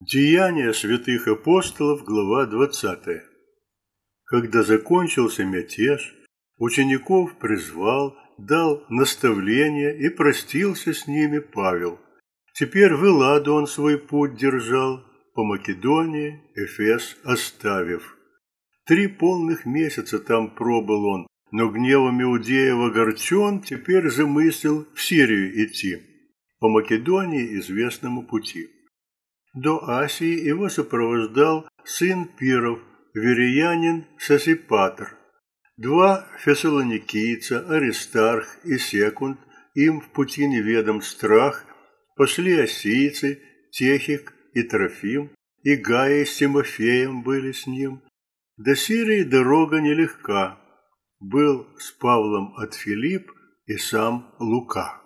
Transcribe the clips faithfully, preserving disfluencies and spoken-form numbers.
Деяния святых апостолов, глава двадцатая. Когда закончился мятеж, учеников призвал, дал наставление и простился с ними Павел. Теперь в Элладу он свой путь держал, по Македонии Эфес оставив. Три полных месяца там пробыл он, но гневом Иудеев огорчен, теперь замыслил в Сирию идти, по Македонии известному пути. До Асии его сопровождал сын Пиров, вериянин Сосипатр. Два фессалоникийца, Аристарх и Секунд, им в пути неведом страх, пошли осийцы, Техик и Трофим, и Гая с Тимофеем были с ним. До Сирии дорога нелегка, был с Павлом от Филипп и сам Лука.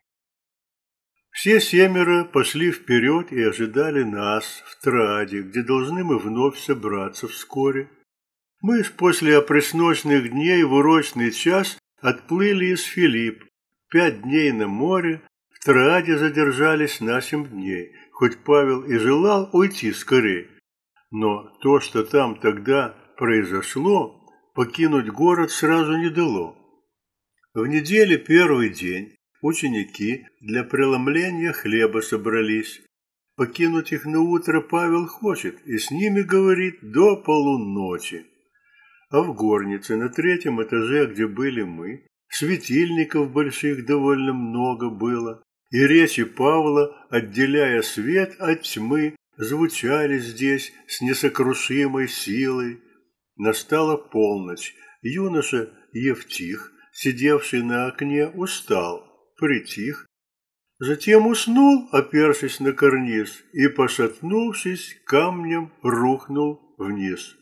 Все семеро пошли вперед и ожидали нас в Троаде, где должны мы вновь собраться вскоре. Мы после опресночных дней в урочный час отплыли из Филипп. Пять дней на море, в Троаде задержались на семь дней, хоть Павел и желал уйти скорее. Но то, что там тогда произошло, покинуть город сразу не дало. В неделе первый день ученики для преломления хлеба собрались. Покинуть их на утро Павел хочет, и с ними говорит до полуночи. А в горнице на третьем этаже, где были мы, светильников больших довольно много было, и речи Павла, отделяя свет от тьмы, звучали здесь с несокрушимой силой. Настала полночь. Юноша Евтих, сидевший на окне, устал, притих, затем уснул, опершись на карниз, и, пошатнувшись, камнем рухнул вниз.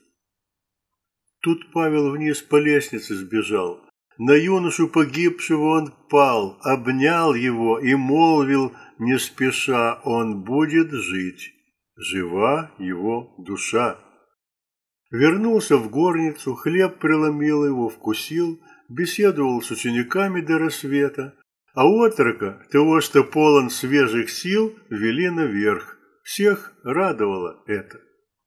Тут Павел вниз по лестнице сбежал. На юношу погибшего он пал, обнял его и молвил, не спеша, он будет жить, жива его душа. Вернулся в горницу, хлеб преломил его, вкусил, беседовал с учениками до рассвета, а отрока, того, что полон свежих сил, вели наверх. Всех радовало это.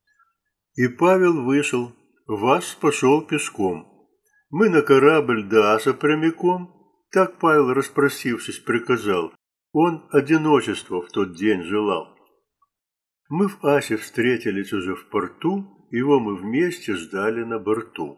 И Павел вышел, Вас пошел пешком. Мы на корабль до Аса прямиком. Так Павел, расспросившись, приказал. Он одиночество в тот день желал. Мы в Асе встретились уже в порту, его мы вместе ждали на борту.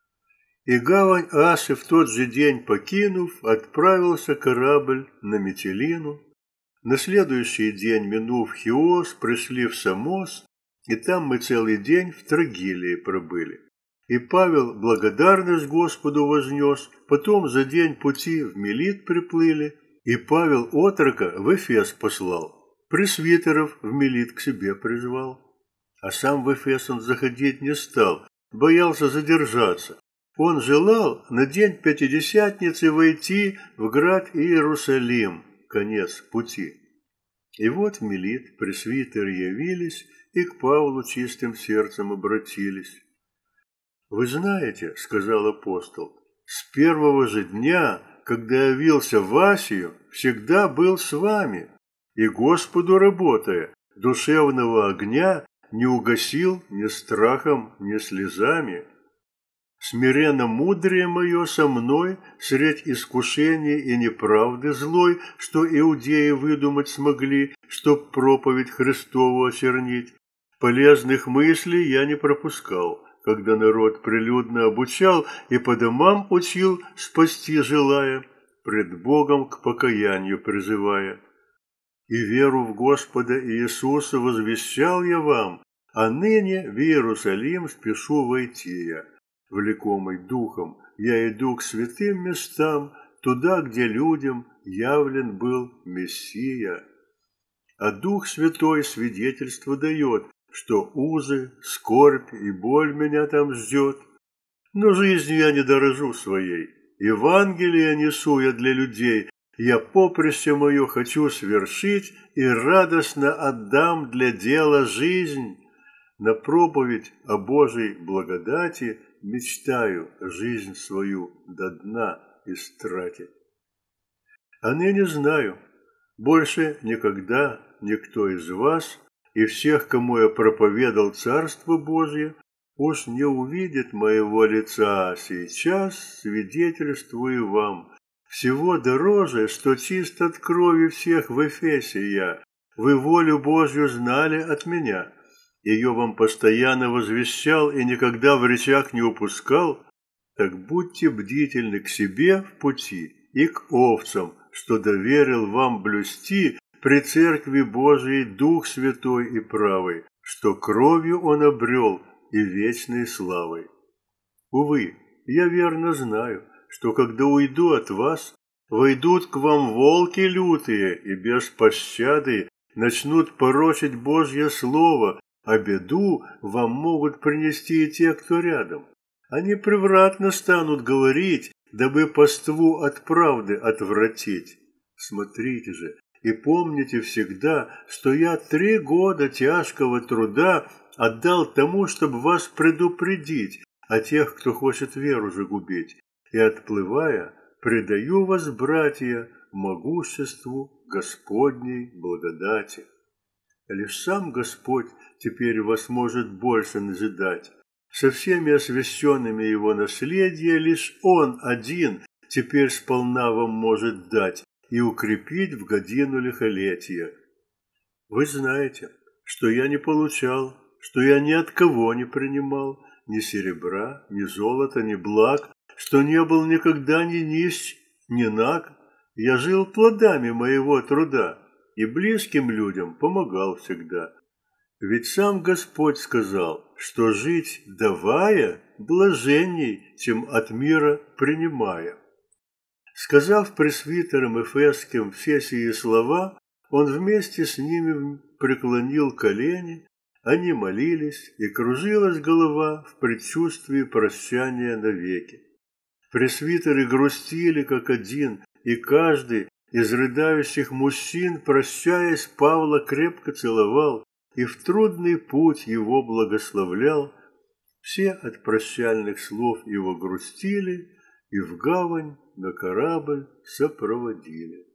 И гавань Асы в тот же день покинув, отправился корабль на Митилину. На следующий день, минув Хиос, пришли в Самос, и там мы целый день в Трогилии пробыли. И Павел благодарность Господу вознес, потом за день пути в Милит приплыли, и Павел отрока в Эфес послал, пресвитеров в Милит к себе призвал. А сам в Эфес он заходить не стал, боялся задержаться. Он желал на день Пятидесятницы войти в град Иерусалим, конец пути. И вот в Милит пресвитеры явились и к Павлу чистым сердцем обратились. «Вы знаете, — сказал апостол, — с первого же дня, когда явился в Асию, всегда был с вами, и Господу работая, душевного огня не угасил ни страхом, ни слезами. Смиренно мудрее мое со мной, средь искушений и неправды злой, что иудеи выдумать смогли, чтоб проповедь Христову очернить. Полезных мыслей я не пропускал, когда народ прилюдно обучал и по домам учил, спасти желая, пред Богом к покаянию призывая. И веру в Господа Иисуса возвещал я вам, а ныне в Иерусалим спешу войти я. Влекомый духом, я иду к святым местам, туда, где людям явлен был Мессия. А Дух Святой свидетельство дает, что узы, скорбь и боль меня там ждет. Но жизнью я не дорожу своей, Евангелие несу я для людей, я поприще мое хочу свершить и радостно отдам для дела жизнь. На проповедь о Божьей благодати мечтаю жизнь свою до дна истратить. А ныне знаю, больше никогда никто из вас и всех, кому я проповедал Царство Божье, уж не увидит моего лица. Сейчас свидетельствую вам, всего дороже, что чист от крови всех в Эфесе я. Вы волю Божью знали от меня. Ее вам постоянно возвещал и никогда в речах не упускал. Так будьте бдительны к себе в пути и к овцам, что доверил вам блюсти при Церкви Божией Дух Святой и правый, что кровью Он обрел и вечной славой. Увы, я верно знаю, что когда уйду от вас, войдут к вам волки лютые и без пощады начнут порочить Божье Слово, а беду вам могут принести и те, кто рядом. Они превратно станут говорить, дабы паству от правды отвратить. Смотрите же и помните всегда, что я три года тяжкого труда отдал тому, чтобы вас предупредить о тех, кто хочет веру загубить, и, отплывая, предаю вас, братья, могуществу Господней благодати. Лишь сам Господь теперь вас может больше назидать. Со всеми освященными Его наследия лишь Он один теперь сполна вам может дать и укрепить в годину лихолетия. Вы знаете, что я не получал, что я ни от кого не принимал, ни серебра, ни золота, ни благ, что не был никогда ни нищ, ни наг. Я жил плодами моего труда и близким людям помогал всегда. Ведь сам Господь сказал, что жить давая блаженней, чем от мира принимая. Сказав пресвитерам Эфесским все сии слова, он вместе с ними преклонил колени, они молились, и кружилась голова в предчувствии прощания навеки. Пресвитеры грустили как один, и каждый из рыдающих мужчин, прощаясь, Павла крепко целовал и в трудный путь его благословлял. Все от прощальных слов его грустили и в гавань на корабль сопроводили.